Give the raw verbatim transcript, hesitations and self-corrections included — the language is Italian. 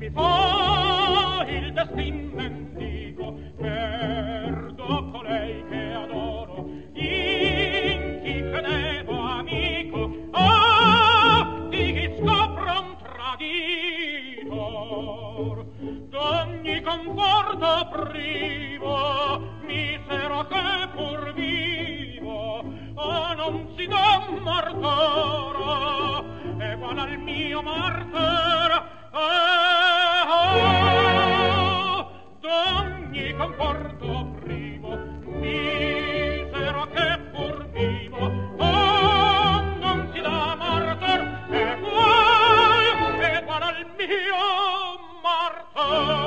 mi fa il destin mendico, perdo colei che adoro, in chi credevo amico, ah, di chi scopro un traditor, d'ogni conforto privo, misero che pur vivo, ah, non si dà martoro, egual al mio martero, ah, d'ogni conforto privo, misero che pur vivo, ah, non si dà martoro, egual, egual al mio martero.